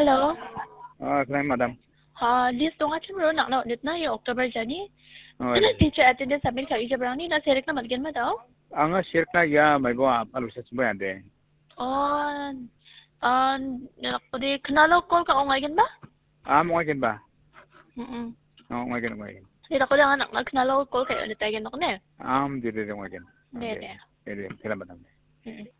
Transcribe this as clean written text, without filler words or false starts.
hello. Kenapa madam? List dong aja bro nak dit na yung October jani. Oh, Ano teacher attendance submit kali aja berang ni na serik na matgen ma daw? Anga share ka ya may bo alu sa subo ande. Oh, ako di kanalo call ka ongay gen ba? Mo ngayon ba? Ngayon. Di ako lang anak kanalo call kayo ulit tayo gen ako na. Dire ngayon. Dede. Dede, kailan madam?